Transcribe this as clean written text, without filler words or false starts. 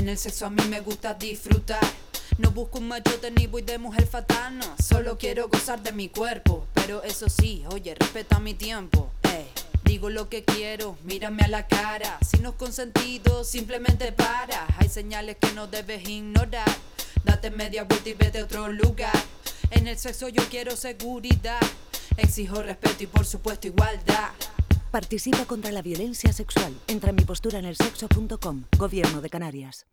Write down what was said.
En el sexo a mí me gusta disfrutar. No busco un machote ni voy de mujer fatal, no. Solo quiero gozar de mi cuerpo, pero eso sí, oye, respeta mi tiempo. Digo lo que quiero, mírame a la cara. Si no es consentido, simplemente para. Hay señales que no debes ignorar. Date media vuelta y vete a otro lugar. En el sexo yo quiero seguridad. Exijo respeto y por supuesto igualdad. Participa contra la violencia sexual. Entra en miposturanelsexo.com. Gobierno de Canarias.